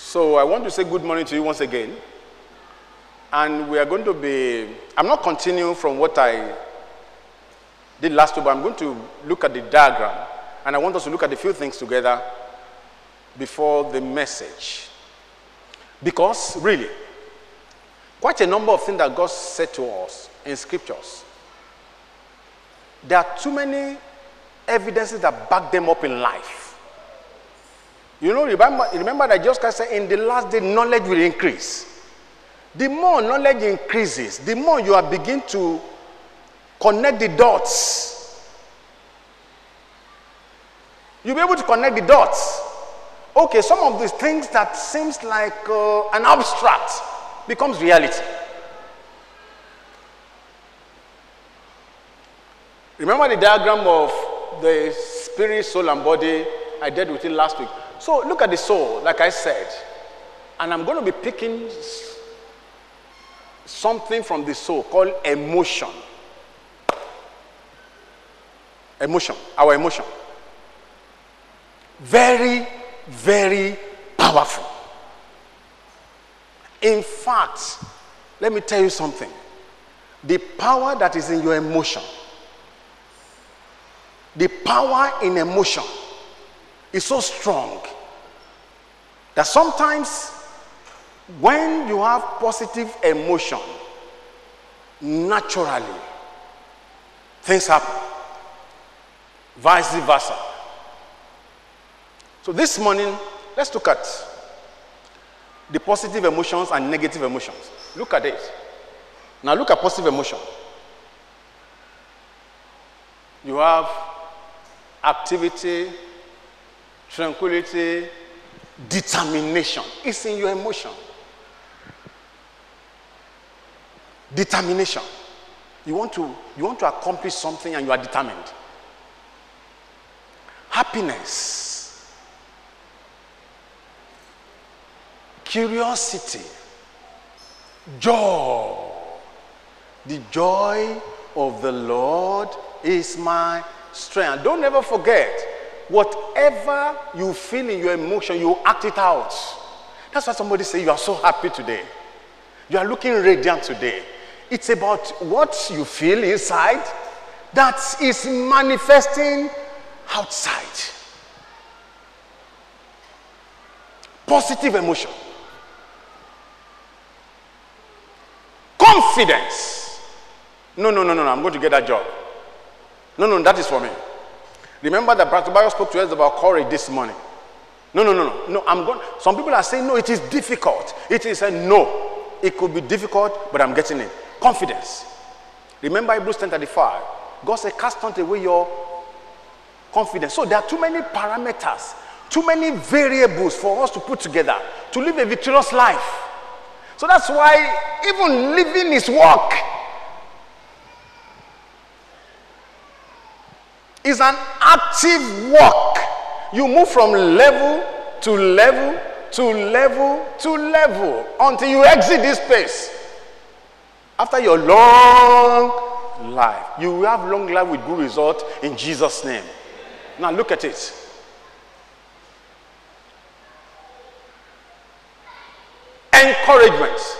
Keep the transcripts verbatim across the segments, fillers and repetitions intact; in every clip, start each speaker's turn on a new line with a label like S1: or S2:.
S1: So I want to say good morning to you once again. And we are going to be, I'm not continuing from what I did last week, but I'm going to look at the diagram. And I want us to look at a few things together before the message. Because, really, quite a number of things that God said to us in scriptures, there are too many evidences that back them up in life. You know, remember, remember that Jesus Christ said, in the last day, knowledge will increase. The more knowledge increases, the more you are begin to connect the dots. You'll be able to connect the dots. Okay, some of these things that seems like uh, an abstract becomes reality. Remember the diagram of the spirit, soul, and body? I did with it last week. So look at the soul, like I said. And I'm going to be picking something from the soul called emotion. Emotion, our emotion. Very, very powerful. In fact, let me tell you something. The power that is in your emotion, the power in emotion is so strong that sometimes when you have positive emotion, naturally things happen. Vice versa. So this morning, let's look at the positive emotions and negative emotions. Look at it. Now look at positive emotion. You have activity, tranquility, determination. It's in your emotion. Determination. You want to, you want to accomplish something and you are determined. Happiness. Curiosity. Joy. The joy of the Lord is my strength. Don't ever forget, whatever you feel in your emotion, you act it out. That's why somebody say you are so happy today. You are looking radiant today. It's about what you feel inside that is manifesting outside. Positive emotion. Confidence. No, no, no, no, no, I'm going to get that job. No, no, that is for me. Remember that Pastor Bayo spoke to us about courage this morning. No, no, no, no, no. I'm going. Some people are saying, no, it is difficult. It is a no. It could be difficult, but I'm getting it. Confidence. Remember Hebrews ten thirty-five. God said, cast not away your confidence. So there are too many parameters, too many variables for us to put together to live a victorious life. So that's why even living is work. It's an active walk. You move from level to level to level to level until you exit this place. After your long life, you will have long life with good result in Jesus' name. Now look at it. Encouragement.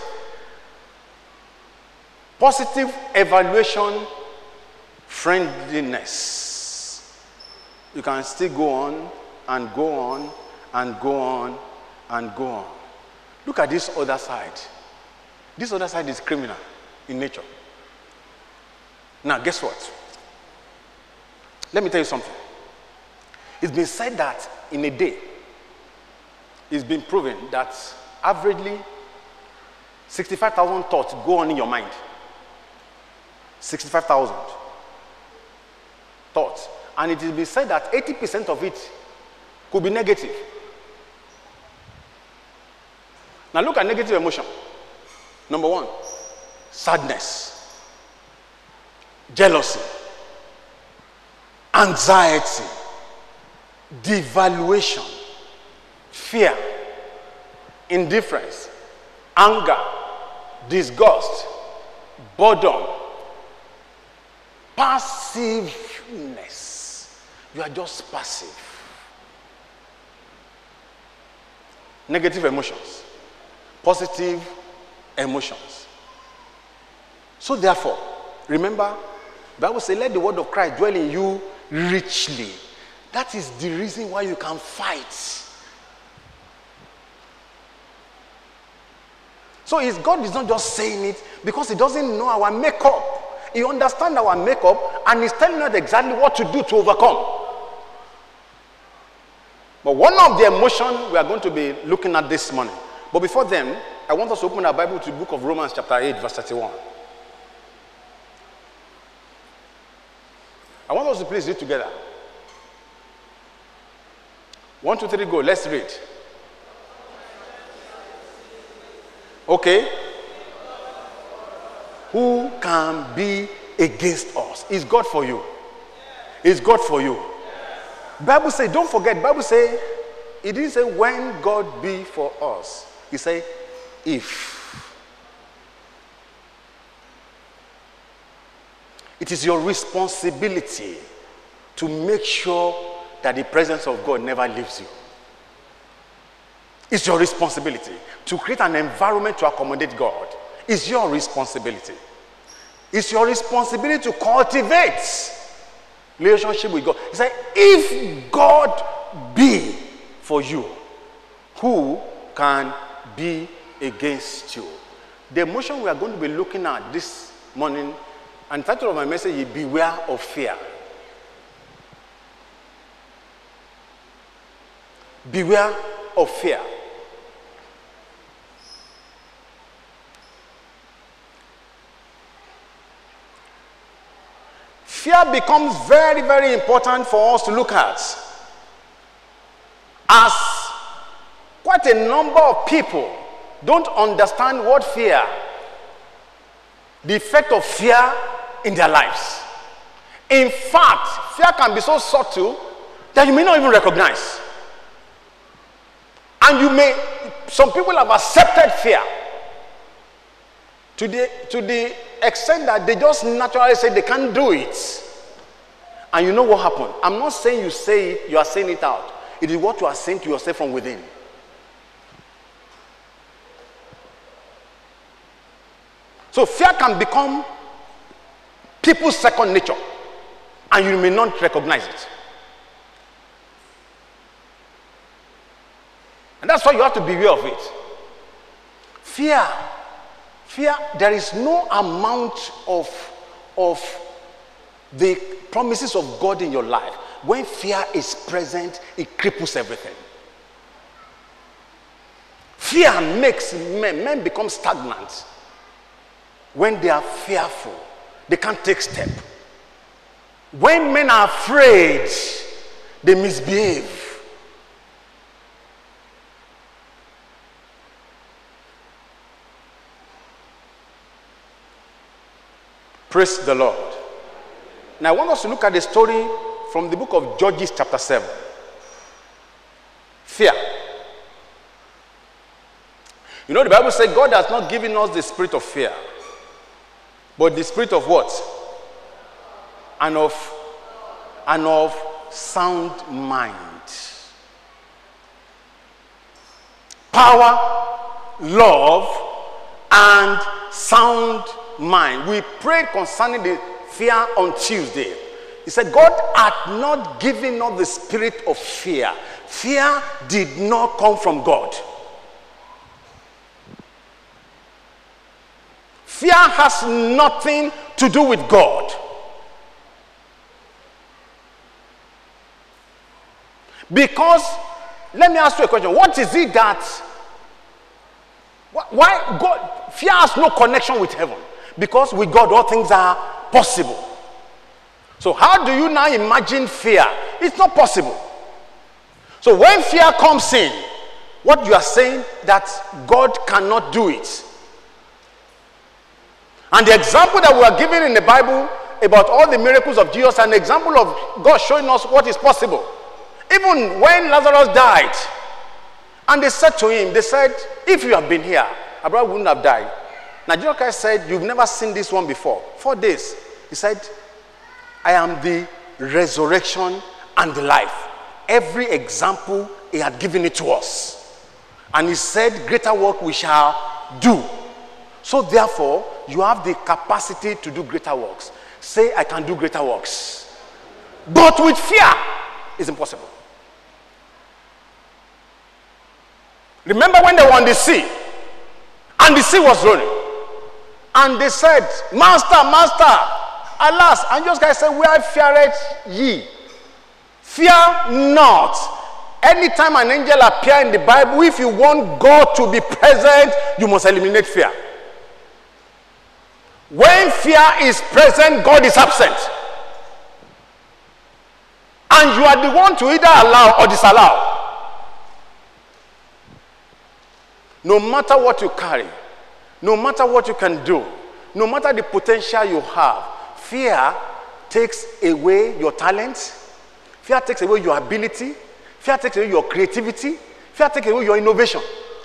S1: Positive evaluation. Friendliness. You can still go on and go on and go on and go on. Look at this other side. This other side is criminal in nature. Now, guess what? Let me tell you something. It's been said that in a day, it's been proven that averagely sixty-five thousand thoughts go on in your mind. sixty-five thousand thoughts. And it has been said that eighty percent of it could be negative. Now look at negative emotion. Number one, sadness, jealousy, anxiety, devaluation, fear, indifference, anger, disgust, boredom, passiveness. You are just passive. negative emotions, positive emotions. So therefore, remember, the Bible says, let the word of Christ dwell in you richly. That is the reason why you can fight. So is God is not just saying it because he doesn't know our makeup. He understands our makeup and he's telling us exactly what to do to overcome. But one of the emotions we are going to be looking at this morning. But before then, I want us to open our Bible to the book of Romans chapter eight, verse thirty-one. I want us to please read together. One, two, three, go. Let's read. Okay. Who can be against us? Is God for you? Is God for you? Bible says, don't forget, Bible says, it didn't say when God be for us. He said, if. It is your responsibility to make sure that the presence of God never leaves you. It's your responsibility to create an environment to accommodate God. It's your responsibility. It's your responsibility to cultivate relationship with God. He said, if God be for you, who can be against you? The emotion we are going to be looking at this morning, and the title of my message is Beware of Fear. Beware of fear. Fear becomes very, very important for us to look at, as quite a number of people don't understand what fear, the effect of fear in their lives. In fact, fear can be so subtle that you may not even recognize. And you may, some people have accepted fear to the, to the extent that they just naturally say they can't do it. And you know what happened? I'm not saying you say it, you are saying it out. It is what you are saying to yourself from within. So fear can become people's second nature, and you may not recognize it. And that's why you have to be aware of it. Fear. Fear, there is no amount of, of the promises of God in your life. When fear is present, it cripples everything. Fear makes men, men become stagnant. When they are fearful, they can't take step. When men are afraid, they misbehave. Praise the Lord. Now I want us to look at the story from the book of Judges chapter seven. Fear. You know the Bible says God has not given us the spirit of fear, but the spirit of what? And of, and of sound mind. Power, love, and sound mind. We prayed concerning the fear on Tuesday. He said, God had not given us the spirit of fear. Fear did not come from God. Fear has nothing to do with God. Because, let me ask you a question. What is it that, why God, fear has no connection with heaven? Because with God, all things are possible. So how do you now imagine fear? It's not possible. So when fear comes in, what you are saying that God cannot do it. And the example that we are given in the Bible about all the miracles of Jesus, an example of God showing us what is possible. Even when Lazarus died, and they said to him, they said, if you have been here, Abraham wouldn't have died. Now Jesus Christ said, you've never seen this one before. Four days. He said, I am the resurrection and the life. Every example, he had given it to us. And he said, greater work we shall do. So therefore, you have the capacity to do greater works. Say, I can do greater works. But with fear, it's impossible. Remember when they were on the sea, and the sea was rolling, and they said, Master, Master, alas, and those guys said, where feareth ye? Fear not. Anytime an angel appears in the Bible, if you want God to be present, you must eliminate fear. When fear is present, God is absent. And you are the one to either allow or disallow. No matter what you carry, no matter what you can do, no matter the potential you have, fear takes away your talents. Fear takes away your ability. Fear takes away your creativity. Fear takes away your innovation.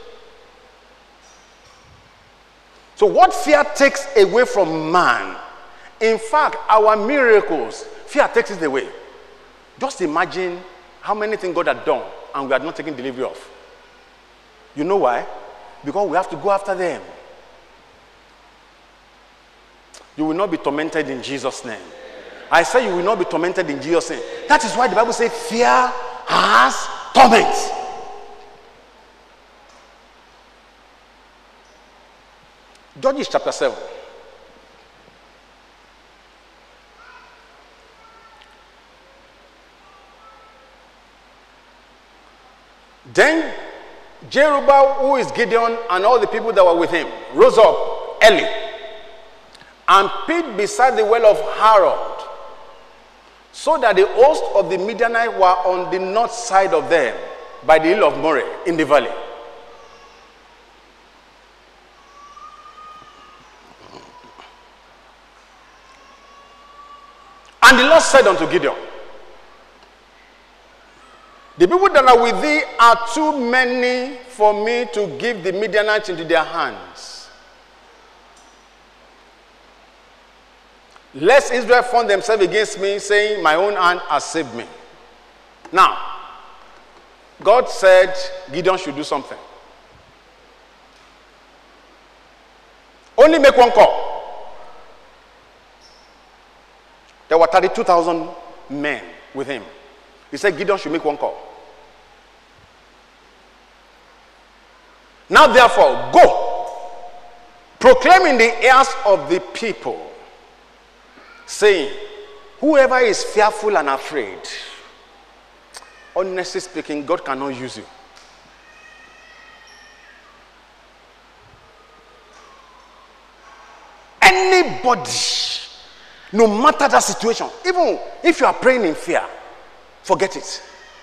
S1: So what fear takes away from man, in fact, our miracles, fear takes it away. Just imagine how many things God had done and we had not taken delivery of. You know why? Because we have to go after them. You will not be tormented in Jesus' name. I say you will not be tormented in Jesus' name. That is why the Bible says fear has torment. Judges chapter seven. Then Jerubbaal, who is Gideon, and all the people that were with him, rose up early and pitched beside the well of Harod, so that the host of the Midianites were on the north side of them, by the hill of Moreh, in the valley. And the Lord said unto Gideon, the people that are with thee are too many for me to give the Midianites into their hands. Lest Israel form themselves against me, saying, my own hand has saved me. Now, God said Gideon should do something. Only make one call. There were thirty-two thousand men with him. He said Gideon should make one call. Now therefore, go, proclaim in the ears of the people, saying, whoever is fearful and afraid, honestly speaking, God cannot use you. Anybody, no matter the situation, even if you are praying in fear, forget it.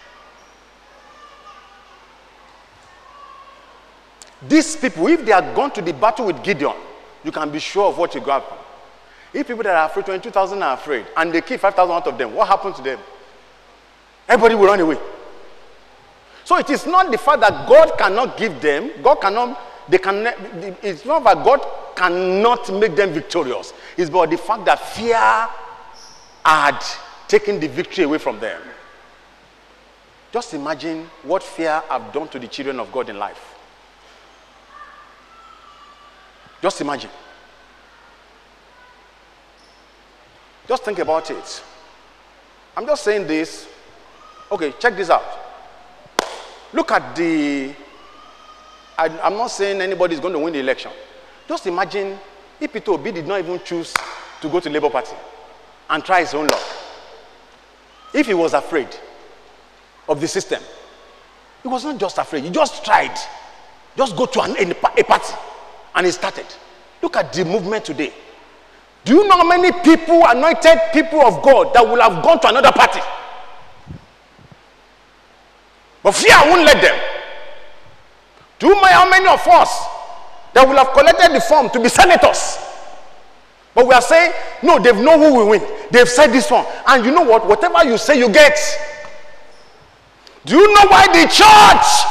S1: These people, if they are gone to the battle with Gideon, you can be sure of what you got. If people that are afraid, twenty-two thousand are afraid, and they kill five thousand out of them, what happened to them? Everybody will run away. So it is not the fact that God cannot give them, God cannot, they can, it's not that God cannot make them victorious. It's about the fact that fear had taken the victory away from them. Just imagine what fear have done to the children of God in life. Just imagine. Just think about it. I'm just saying this. Okay, check this out. Look at the... I, I'm not saying anybody is going to win the election. Just imagine if Peter Obi did not even choose to go to the Labour Party and try his own luck. If he was afraid of the system, he was not just afraid. He just tried. Just go to an, a party. And he started. Look at the movement today. Do you know how many people, anointed people of God, that will have gone to another party? But fear won't let them. Do you know how many of us that will have collected the form to be senators? But we are saying, no, they've know who will win. They've said this one. And you know what? Whatever you say, you get. Do you know why the church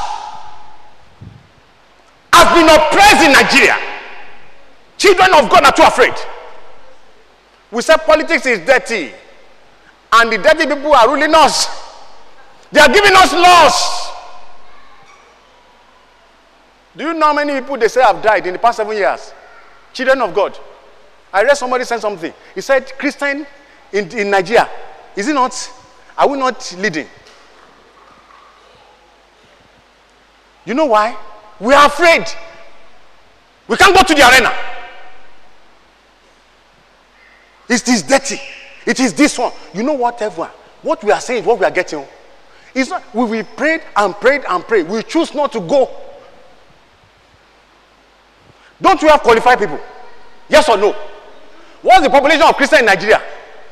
S1: has been oppressed in Nigeria? Children of God are too afraid. We say politics is dirty, and the dirty people are ruling us. They are giving us laws. Do you know how many people they say have died in the past seven years? Children of God. I read somebody said something. He said, Christian in, in Nigeria, is it not? Are we not leading? You know why? We are afraid. We can't go to the arena. It is dirty. It is this one. You know what, everyone? What we are saying is what we are getting. It's not, we, we prayed and prayed and prayed. We choose not to go. Don't we have qualified people? Yes or no? What's the population of Christians in Nigeria?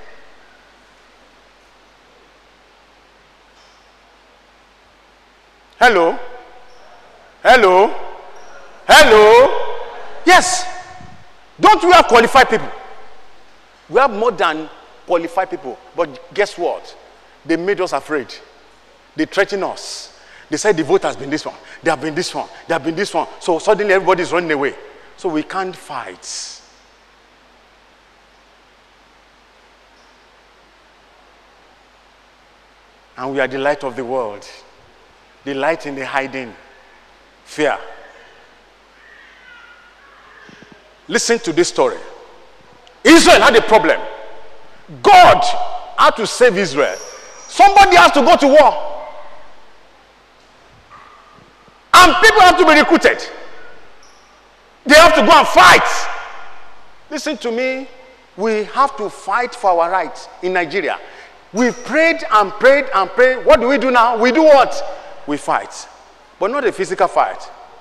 S1: Hello? Hello? Hello? Yes. Don't we have qualified people? We have more than qualified people. But guess what? They made us afraid. They threatened us. They said the vote has been this one. They have been this one. They have been this one. So suddenly everybody is running away. So we can't fight. And we are the light of the world. The light in the hiding. Fear. Listen to this story. Israel had a problem. God had to save Israel. Somebody has to go to war. And people have to be recruited. They have to go and fight. Listen to me. We have to fight for our rights in Nigeria. We prayed and prayed and prayed. What do we do now? We do what? We fight. But not a physical fight.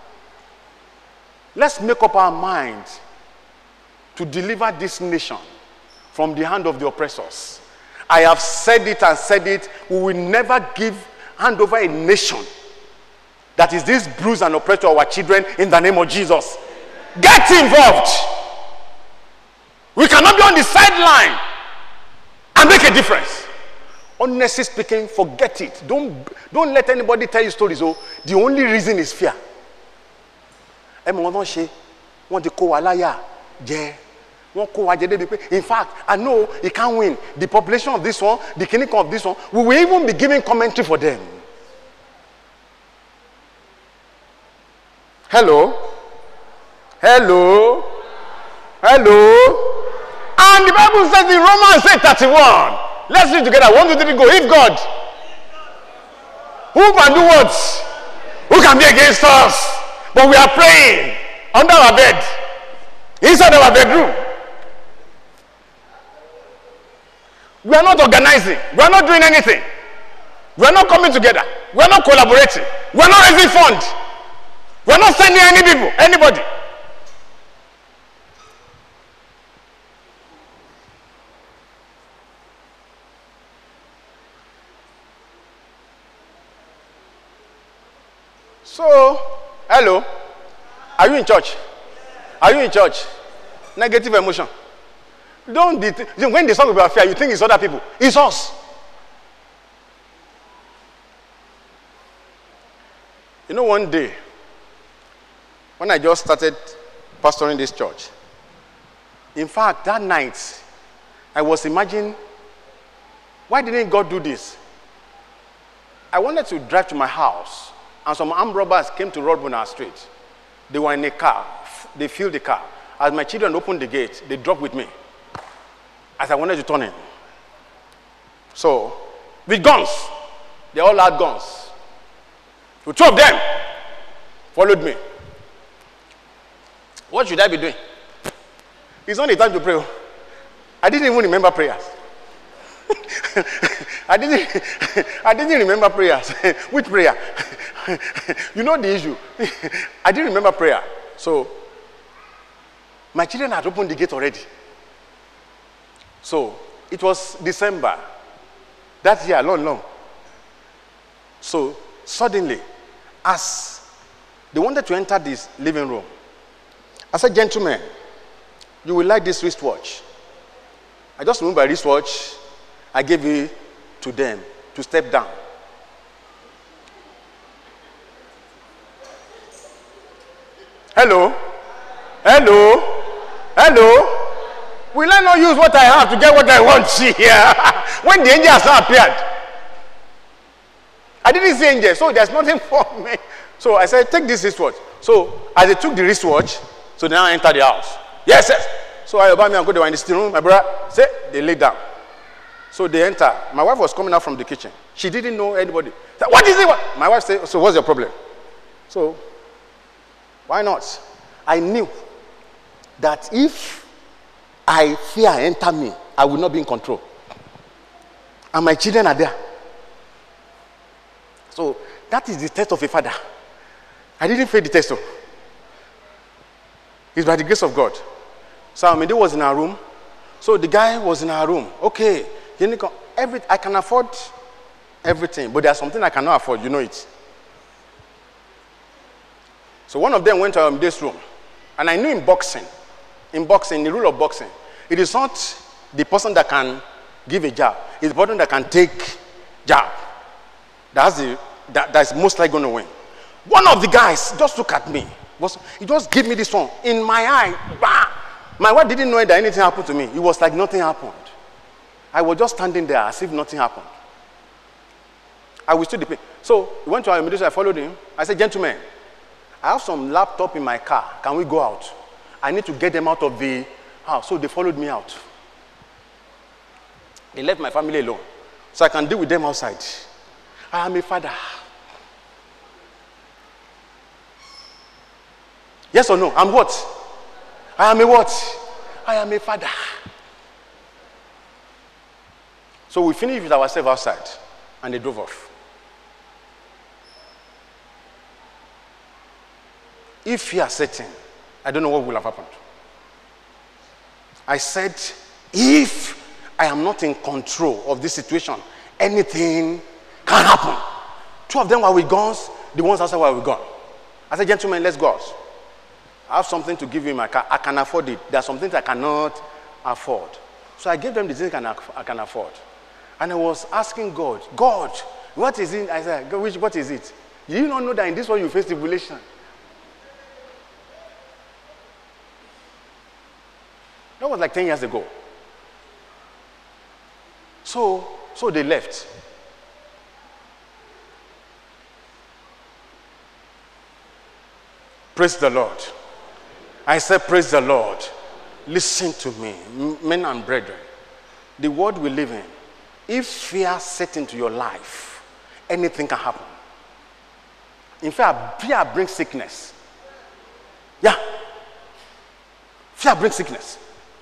S1: Let's make up our mind to deliver this nation from the hand of the oppressors. I have said it and said it. We will never give hand over a nation that is this bruise and oppressed to our children in the name of Jesus. Get involved. We cannot be on the sideline and make a difference. Honestly speaking, forget it. Don't, don't let anybody tell you stories. Oh, the only reason is fear. In fact, I know he can't win. The population of this one, the clinic of this one, we will even be giving commentary for them. Hello? Hello? Hello? And the Bible says in Romans eight thirty-one. Let's read together. One, two, three, go. If God, who can do what? Who can be against us? But we are praying under our bed, inside our bedroom. We are not organizing. We are not doing anything. We are not coming together. We are not collaborating. We are not raising funds. We are not sending any people, anybody. So, hello, are you in church? Are you in church? Negative emotion. Don't be, when they talk about fear, you think it's other people. It's us. You know, one day, when I just started pastoring this church, in fact, that night, I was imagining, why didn't God do this? I wanted to drive to my house. And some armed robbers came to rob on our street. They were in a car. They filled the car. As my children opened the gate, they dropped with me. As I wanted to turn in. So, with guns. They all had guns. So two of them followed me. What should I be doing? It's not the time to pray. I didn't even remember prayers. I didn't I didn't remember prayers. Which prayer? You know the issue. I didn't remember prayer. So my children had opened the gate already. So it was December. That year, long, long. So suddenly, as they wanted to enter this living room, I said, gentlemen, you will like this wristwatch. I just removed my wristwatch. I gave it to them to step down. Hello? Hello? Hello? Will I not use what I have to get what I want here? When the angel has not appeared. I didn't see angel, so there's nothing for me. So So I said, take this wristwatch. So as they took the wristwatch, so they now enter the house. Yes, yes. So I obey me and go, they were in the sitting room. My brother said, they lay down. So they enter. My wife was coming out from the kitchen. She didn't know anybody. Said, what is it? What? My wife said, so what's your problem? So, why not? I knew that if I fear enter me, I will not be in control. And my children are there. So, that is the test of a father. I didn't fail the test. Though. It's by the grace of God. So, Amide was in our room. So, the guy was in our room. Okay. Every, I can afford everything, but there's something I cannot afford. You know it. So, one of them went to Amide's room. And I knew in boxing, in boxing, the rule of boxing, it is not the person that can give a jab. It's the person that can take jab. That's the that, that's most likely going to win. One of the guys just look at me. Was, he just gave me this one in my eye. Bah! My wife didn't know that anything happened to me. It was like nothing happened. I was just standing there as if nothing happened. I withstood the pain. So he went to our immediate. I followed him. I said, gentlemen, I have some laptop in my car. Can we go out? I need to get them out of the house. So they followed me out. They left my family alone. So I can deal with them outside. I am a father. Yes or no? I'm what? I am a what? I am a father. So we finished with ourselves outside. And they drove off. If you are certain, I don't know what will have happened. I said, if I am not in control of this situation, anything can happen. Two of them were with guns, the ones outside were with guns. I said, gentlemen, let's go out. I have something to give you in my car. I can afford it. There are some things I cannot afford. So I gave them the things I can afford. And I was asking God, God, what is it? I said, God, which, what is it? Do you not know that in this one you face tribulation? That was like ten years ago. So, so they left. Praise the Lord. I said, praise the Lord. Listen to me, men and brethren. The world we live in, if fear sets into your life, anything can happen. In fact, fear brings sickness. Yeah. Fear brings sickness.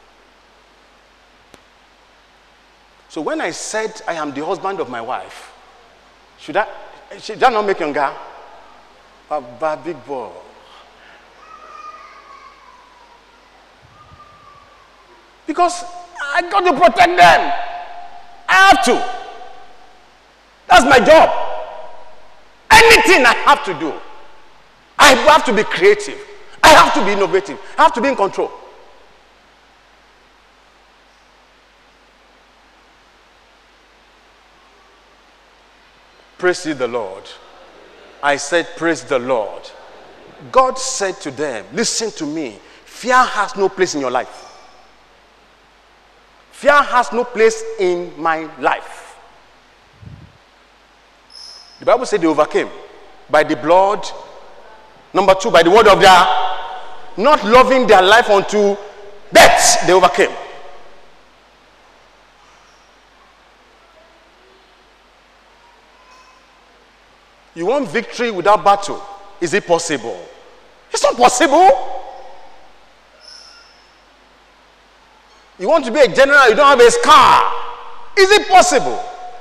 S1: So when I said I am the husband of my wife, should I, should that not make you younger? A big boy. Because I got to protect them. I have to. That's my job. Anything I have to do, I have to be creative. I have to be innovative. I have to be in control. Praise ye the Lord. I said, praise the Lord. God said to them, listen to me. Fear has no place in your life. Fear has no place in my life. The Bible said they overcame by the blood. Number two, by the word of their not loving their life unto death. They overcame. You want victory without battle? Is it possible? It's not possible. You want to be a general, you don't have a scar. Is it possible?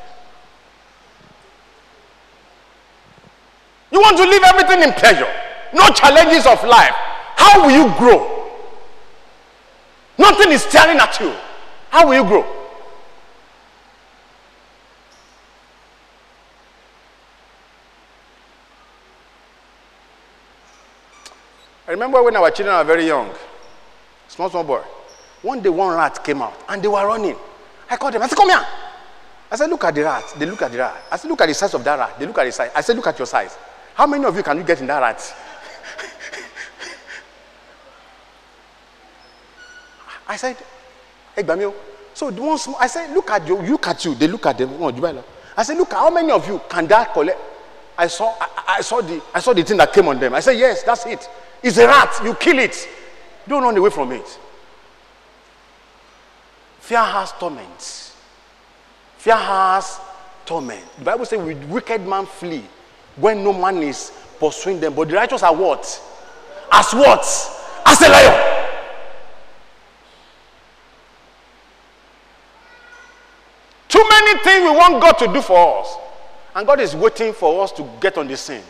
S1: You want to leave everything in pleasure. No challenges of life. How will you grow? Nothing is staring at you. How will you grow? I remember when our children were very young. Small, small boy. One day, one rat came out, and they were running. I called them. I said, come here. I said, look at the rat. They look at the rat. I said, look at the size of that rat. They look at the size. I said, look at your size. How many of you can you get in that rat? I said, hey, Bamio. So the one small, I said, look at you. Look at you. They look at them. I said, look, how many of you can that collect? I saw, I, I saw the, I saw the thing that came on them. I said, yes, that's it. It's a rat. You kill it. Don't run away from it. Fear has torment. Fear has torment. The Bible says, with wicked man flee when no man is pursuing them. But the righteous are what? As what? As a lion. Too many things we want God to do for us. And God is waiting for us to get on the scene.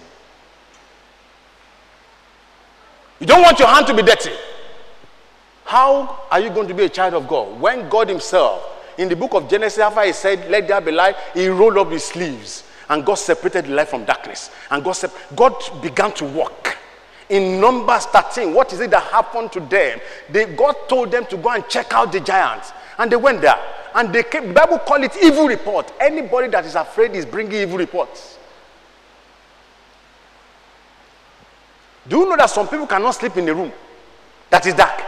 S1: You don't want your hand to be dirty. How are you going to be a child of God when God himself, in the book of Genesis, after he said, let there be light, he rolled up his sleeves and God separated light from darkness. And God, sep- God began to work. In Numbers thirteen, what is it that happened to them? They, God told them to go and check out the giants. And they went there. And they came, the Bible called it evil report. Anybody that is afraid is bringing evil reports. Do you know that some people cannot sleep in a room that is dark?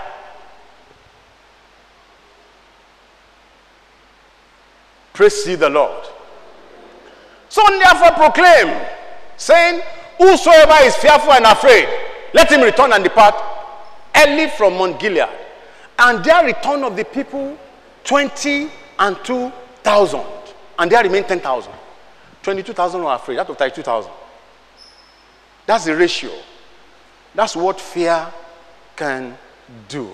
S1: Praise ye the Lord. So therefore proclaim, saying, whosoever is fearful and afraid, let him return and depart early from Mount Gilead. And there return of the people twenty and two thousand. And there remain ten thousand. twenty-two thousand were afraid. Out of thirty-two thousand. That's the ratio. That's what fear can do.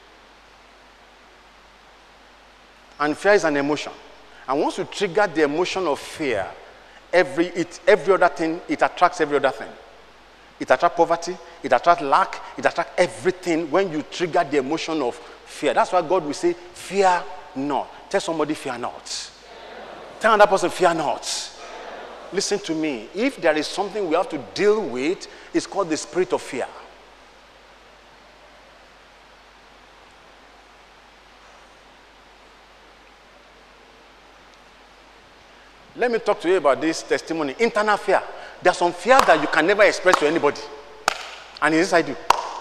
S1: And fear is an emotion. And once you trigger the emotion of fear, every, it, every other thing, it attracts every other thing. It attracts poverty, it attracts lack, it attracts everything when you trigger the emotion of fear. That's why God will say, fear not. Tell somebody, fear not. Tell another person, fear not. Listen to me. If there is something we have to deal with, it's called the spirit of fear. Let me talk to you about this testimony. Internal fear. There's some fear that you can never express to anybody. And it's inside you.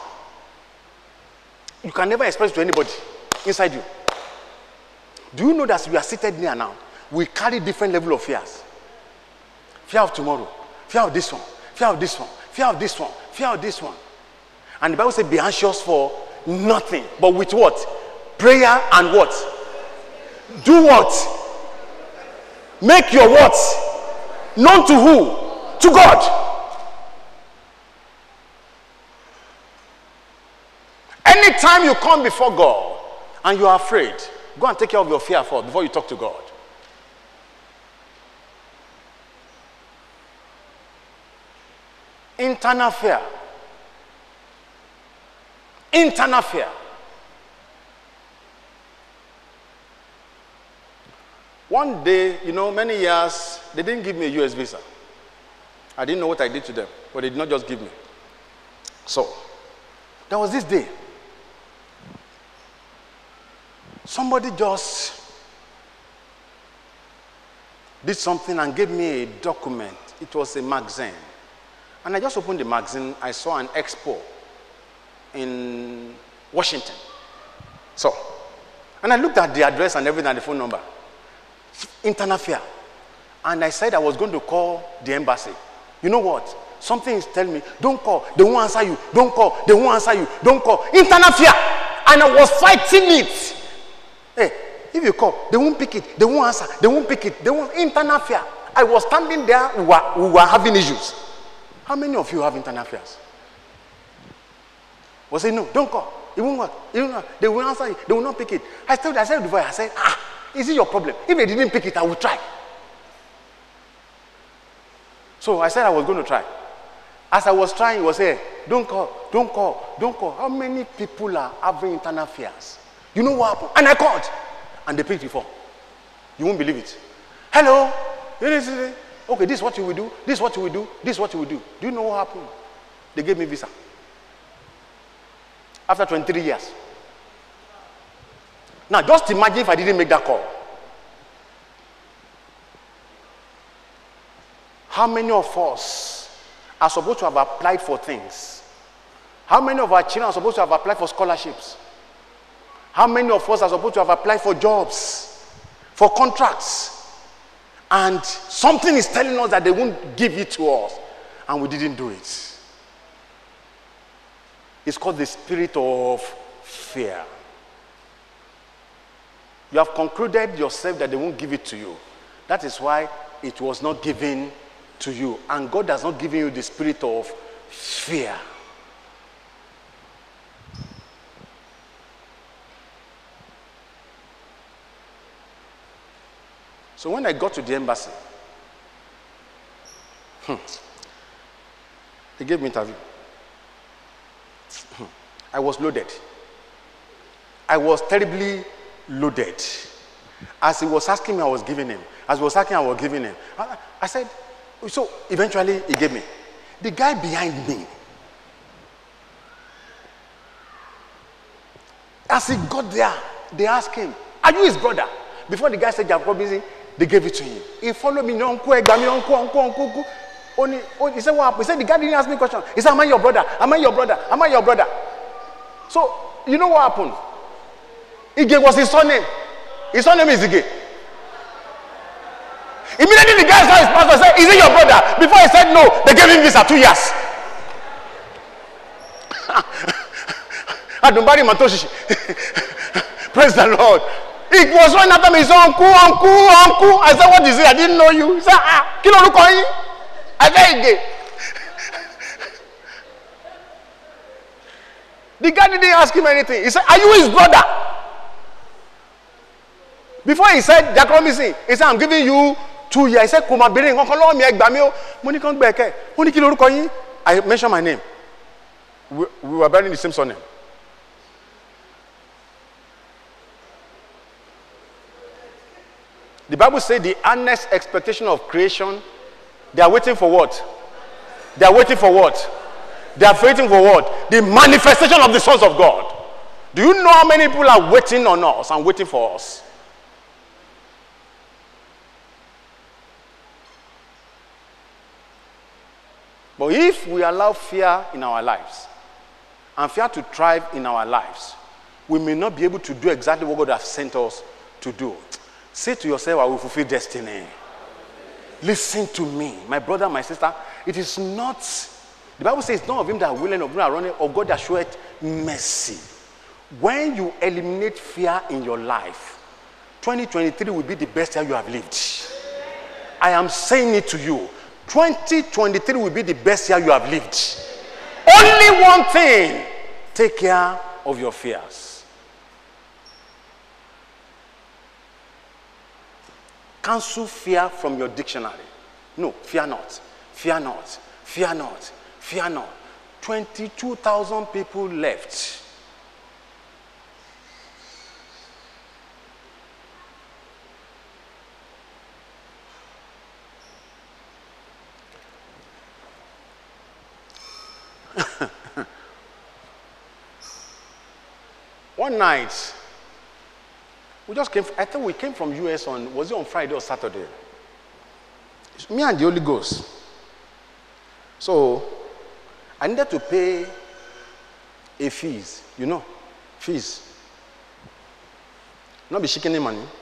S1: You can never express to anybody. Inside you. Do you know that we are seated here now? We carry different level of fears. Fear of tomorrow. Fear of this one. Fear of this one. Fear of this one. Fear of this one. And the Bible says, be anxious for nothing. But with what? Prayer and what? Do what? Make your what? Known to who? To God. Anytime you come before God and you are afraid, go and take care of your fear first before you talk to God. Internal fear. Internal fear. One day, you know, many years, they didn't give me a U S visa. I didn't know what I did to them, but they did not just give me. So, there was this day. Somebody just did something and gave me a document. It was a magazine. And I just opened the magazine. I saw an expo in Washington. So, and I looked at the address and everything and the phone number. Internal fear. And I said I was going to call the embassy. You know what? Something is telling me, don't call. They won't answer you. Don't call. They won't answer you. Don't call. Internal fear. And I was fighting it. Hey, if you call, they won't pick it. They won't answer. They won't pick it. They won't. Internal fear. I was standing there. We were, we were having issues. How many of you have internal fears? Was saying, no, don't call. It won't work. It won't work. They will answer you. They will not pick it. I told I said before, I said, ah, is it your problem? If they didn't pick it, I will try. So I said I was going to try. As I was trying, he was saying, don't call, don't call, don't call. How many people are having internal fears? You know what happened? And I called. And they picked the phone. You won't believe it. Hello? Okay, this is what you will do. This is what you will do. This is what you will do. Do you know what happened? They gave me visa. After twenty-three years. Now, just imagine if I didn't make that call. How many of us are supposed to have applied for things? How many of our children are supposed to have applied for scholarships? How many of us are supposed to have applied for jobs, for contracts? And something is telling us that they won't give it to us. And we didn't do it. It's called the spirit of fear. You have concluded yourself that they won't give it to you. That is why it was not given to you. And God has not given you the spirit of fear. So when I got to the embassy, hmm, they gave me an interview. Hmm, I was loaded. I was terribly loaded. As he was asking me, I was giving him. As he was asking, I was giving him. I, I said, so eventually he gave me. The guy behind me, as he got there, they asked him, are you his brother? Before the guy said, Jacob, they gave it to him. He followed me, uncle, uncle, uncle, uncle. Only, only, he said, what happened? He said, the guy didn't ask me a question. He said, am I your brother? Am I your brother? Am I your brother? So, you know what happened? Ige was his surname. His surname is Ige. Immediately the guy saw his pastor and said, is it your brother? Before he said no, they gave him visa two years. Adumbari Matoshi. Praise the Lord. It was one after me. He said, uncle, uncle, uncle. I said, what is it? I didn't know you. He said, ah, kilo lukoyi. I said, Ige. The guy didn't ask him anything. He said, are you his brother? Before he said, Jacob, he said, I'm giving you two years. He said, Kuma Birin, I mentioned my name. We, we were bearing the same surname. The Bible says the earnest expectation of creation, they are waiting for what? They are waiting for what? They are waiting for what? The manifestation of the sons of God. Do you know how many people are waiting on us and waiting for us? But if we allow fear in our lives and fear to thrive in our lives, we may not be able to do exactly what God has sent us to do. Say to yourself, I will fulfill destiny. Listen to me, my brother, my sister. It is not, the Bible says, it's not of him that are willing, of him that are running, of God that showeth mercy. When you eliminate fear in your life, twenty twenty-three will be the best year you have lived. I am saying it to you. twenty twenty-three will be the best year you have lived. Only one thing, take care of your fears. Cancel fear from your dictionary. No, fear not, fear not, fear not, fear not. twenty-two thousand people left. One night, we just came, I think we came from U S on, was it on Friday or Saturday? It's me and the Holy Ghost. So, I needed to pay a fees, you know, fees. Not be shaking any money.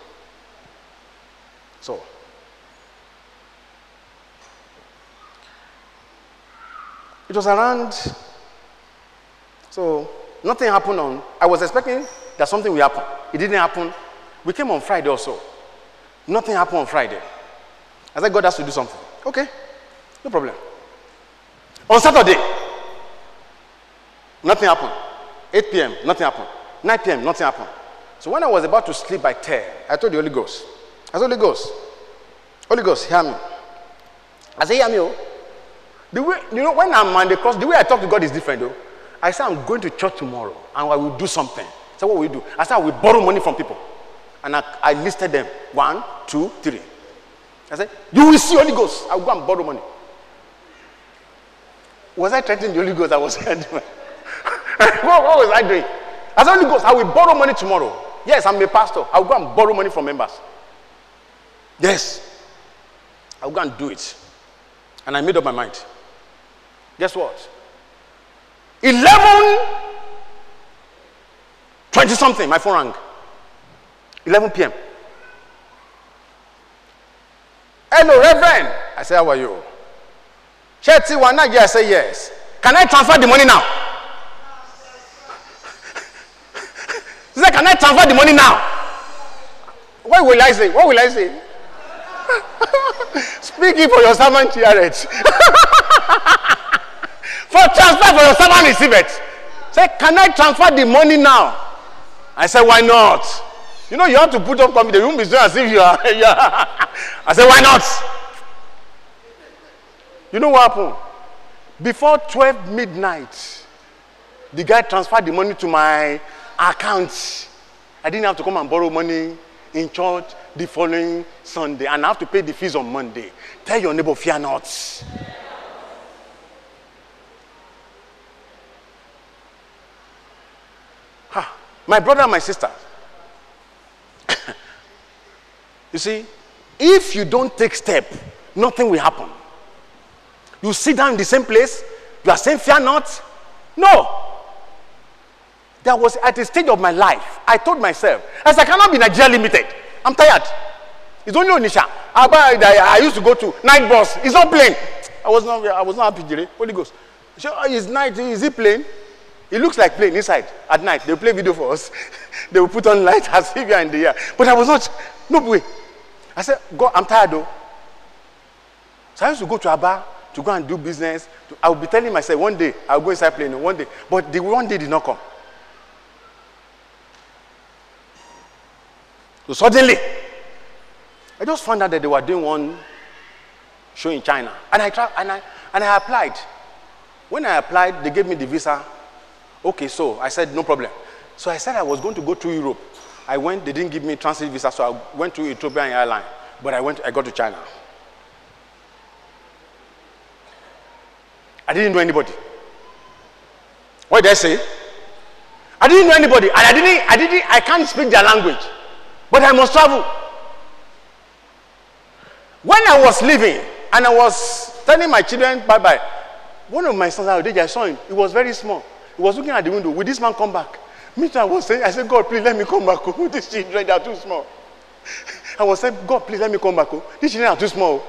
S1: So, it was around, so nothing happened on, I was expecting that something will happen. It didn't happen. We came on Friday also. Nothing happened on Friday. I said, God has to do something. Okay, no problem. On Saturday, nothing happened. eight p.m., nothing happened. nine p.m., nothing happened. So when I was about to sleep by ten, I told the Holy Ghost, I said, Holy Ghost, Holy Ghost, hear me. I said, hear me, oh. The way, you know, when I'm on the cross, the way I talk to God is different, though. I said, I'm going to church tomorrow, and I will do something. So what will we do? I said, I will borrow money from people. And I, I listed them. One, two, three. I said, you will see Holy Ghost. I will go and borrow money. Was I threatening the Holy Ghost? I was what, what was I doing? I said, Holy Ghost, I will borrow money tomorrow. Yes, I'm a pastor. I will go and borrow money from members. Yes. I will go and do it. And I made up my mind. Guess what? eleven twenty something, my phone rang. eleven p.m. Hello, Reverend. I said, how are you? Chetty one night, I said, yes. Can I transfer the money now? She said, can I transfer the money now? What will I say? What will I say? Speaking for your servant, hear it. For transfer for your servant, receive it. Say, can I transfer the money now? I said, why not? You know, you have to put up committee. You won't be doing as if you are. I said, why not? You know what happened? Before twelve midnight, the guy transferred the money to my account. I didn't have to come and borrow money in church the following Sunday, and I have to pay the fees on Monday. Tell your neighbor, fear not. Ha, my brother and my sister. You see, if you don't take step, nothing will happen. You sit down in the same place, you are saying fear not. No. There was at a stage of my life, I told myself, as I cannot be Nigeria Limited. I'm tired. It's only Onisha. I, I used to go to night bus. It's not plain. I was not I was not happy, Jire. Holy Ghost. Is night, is it plain? It looks like plane inside. At night, they'll play video for us. They will put on light as if you're in the air. But I was not, no way. I said, God, I'm tired though. So I used to go to Aba to go and do business. I would be telling myself, one day, I'll go inside plane, one day. But the one day did not come. So suddenly, I just found out that they were doing one show in China. And I, tried, and I, and I applied. When I applied, they gave me the visa. Okay, so I said, no problem. So I said I was going to go to Europe. I went, they didn't give me transit visa, so I went to Ethiopian Airlines. But I went, I got to China. I didn't know anybody. What did I say? I didn't know anybody, and I didn't, I didn't, I can't speak their language. But I must travel. When I was leaving, and I was telling my children bye-bye, one of my sons, I saw him. He was very small. He was looking at the window. Will this man come back? Me too, I was saying, I said, God, please let me come back. Oh, these children, they are too small. I was saying, God, please let me come back. Oh, these children are too small.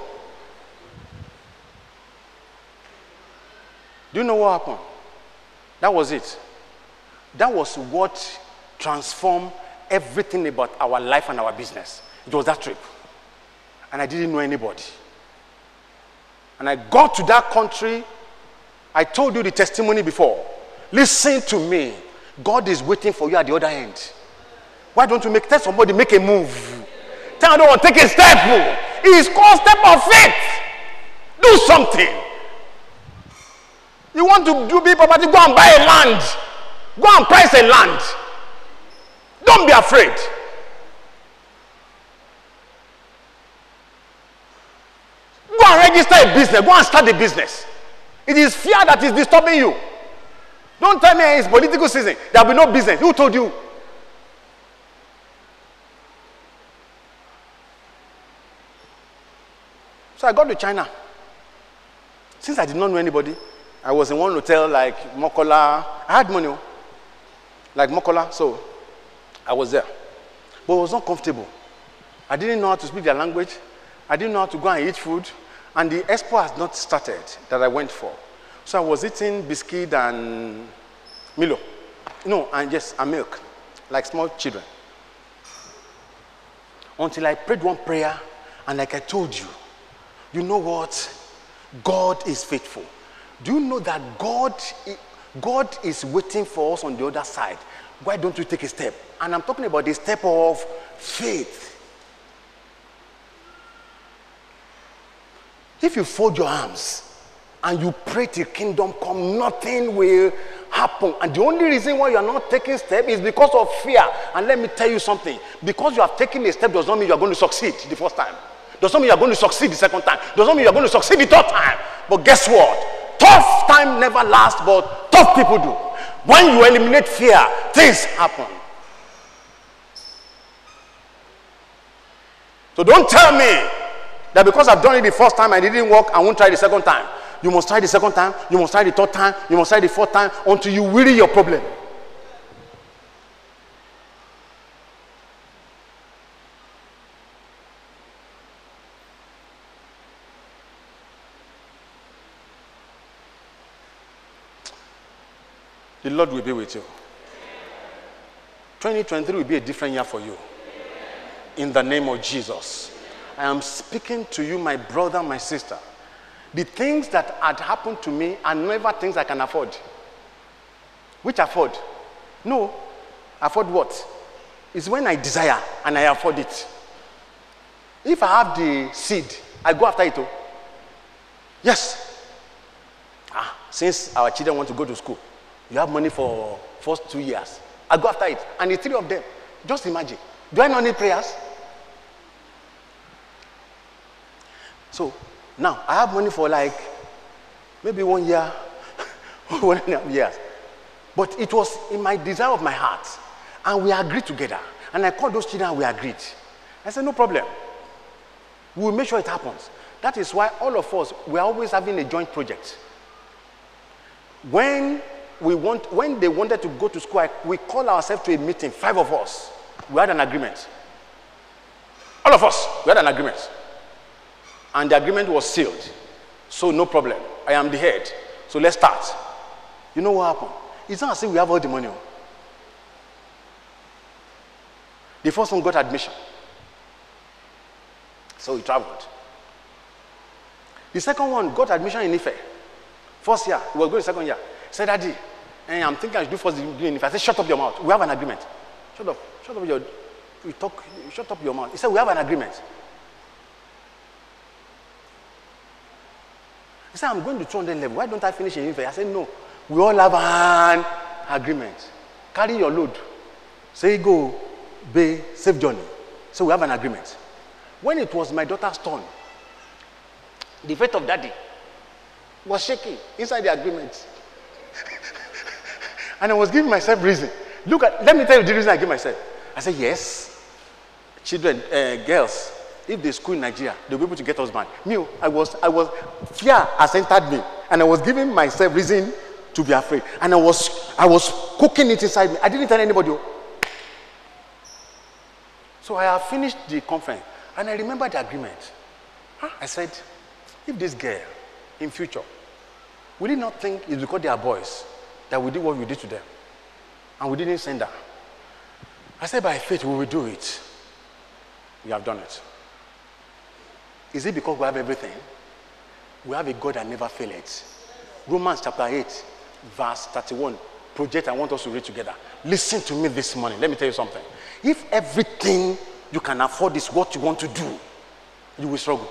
S1: Do you know what happened? That was it. That was what transformed everything about our life and our business. It was that trip. And I didn't know anybody. And I got to that country. I told you the testimony before. Listen to me. God is waiting for you at the other end. Why don't you make tell somebody make a move? Tell them, take a step. It is called step of faith. Do something. You want to do big property, go and buy a land. Go and price a land. Don't be afraid. Go and register a business. Go and start a business. It is fear that is disturbing you. Don't tell me it's political season. There will be no business. Who told you? So I got to China. Since I did not know anybody, I was in one hotel like Mokola. I had money, like Mokola, so I was there. But it was not comfortable. I didn't know how to speak their language. I didn't know how to go and eat food. And the expo has not started that I went for. So I was eating biscuit and Milo. No, and yes, and milk, like small children. Until I prayed one prayer, and like I told you, you know what? God is faithful. Do you know that God, God is waiting for us on the other side? Why don't you take a step? And I'm talking about the step of faith. If you fold your arms and you pray till kingdom come, nothing will happen. And the only reason why you are not taking step is because of fear. And let me tell you something. Because you have taken a step does not mean you are going to succeed the first time. Does not mean you are going to succeed the second time. Does not mean you are going to succeed the third time. But guess what? Tough time never lasts, but tough people do. When you eliminate fear, things happen. So don't tell me that because I've done it the first time and it didn't work, I won't try the second time. You must try the second time, you must try the third time, you must try the fourth time until you weary your problem. Lord will be with you. twenty twenty-three will be a different year for you. In the name of Jesus. I am speaking to you, my brother, my sister. The things that had happened to me are never things I can afford. Which afford? No. Afford what? It's when I desire and I afford it. If I have the seed, I go after it. Oh. Yes. Ah, since our children want to go to school, you have money for first two years. I go after it. And the three of them, just imagine. Do I not need prayers? So, now, I have money for like, maybe one year, one and a half years. But it was in my desire of my heart. And we agreed together. And I called those children and we agreed. I said, no problem. We will make sure it happens. That is why all of us, we are always having a joint project. When we want, when they wanted to go to school, I, we called ourselves to a meeting, five of us. We had an agreement. All of us, we had an agreement. And the agreement was sealed. So no problem. I am the head. So let's start. You know what happened? It's not as if we have all the money. The first one got admission. So he traveled. The second one got admission in Ife. First year, he was going second year. He said, Daddy, eh, I'm thinking I should do first degree in Ife. I said, shut up your mouth. We have an agreement. Shut up. Shut up your, you talk, shut up your mouth. He said, we have an agreement. He said, I'm going to two hundred level. Why don't I finish in Ife? I said, no. We all have an agreement. Carry your load. Say, go, be, safe journey. So we have an agreement. When it was my daughter's turn, the faith of daddy was shaking inside the agreement. And I was giving myself reason. Look at, let me tell you the reason I give myself. I said, yes, children, uh, girls, if they school in Nigeria, they'll be able to get husband. Me, I was, I was, fear has entered me. And I was giving myself reason to be afraid. And I was, I was cooking it inside me. I didn't tell anybody. So I have finished the conference. And I remember the agreement. I said, if this girl, in future, will he not think it's because they are boys that we did what we did to them? And we didn't send her. I said, by faith, we will do it. We have done it. Is it because we have everything? We have a God that never fails. Romans chapter eight, verse thirty-one. Project I want us to read together. Listen to me this morning. Let me tell you something. If everything you can afford is what you want to do, you will struggle.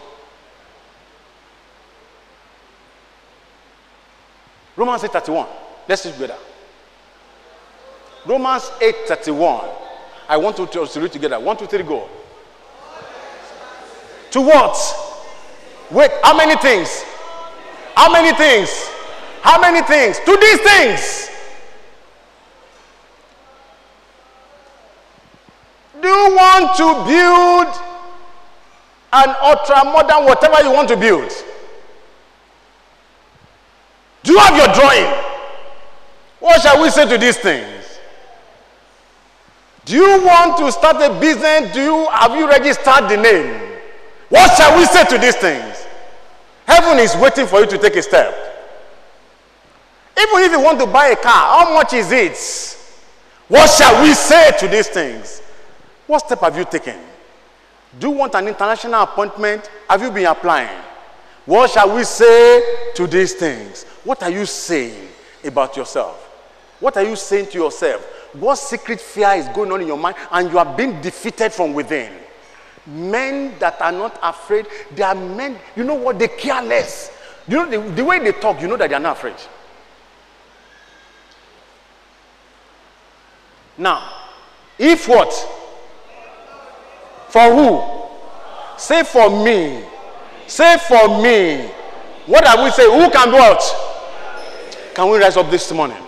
S1: Romans eight thirty-one. Let's read together. Romans eight thirty-one. I want you to read together. One, two, three, go. To what? Wait, how many things? How many things? How many things? To these things. Do you want to build an ultra modern whatever you want to build? Do you have your drawing? What shall we say to these things? Do you want to start a business? Do you have you registered the name? What shall we say to these things? Heaven is waiting for you to take a step. Even if you want to buy a car, how much is it? What shall we say to these things? What step have you taken? Do you want an international appointment? Have you been applying? What shall we say to these things? What are you saying about yourself? What are you saying to yourself? What secret fear is going on in your mind and you are being defeated from within? Men that are not afraid, they are men, you know what, they care less. You know, the, the way they talk, you know that they are not afraid. Now, if what? For who? Say for me. Say for me. What have we said? Who can do what? Can we rise up this morning?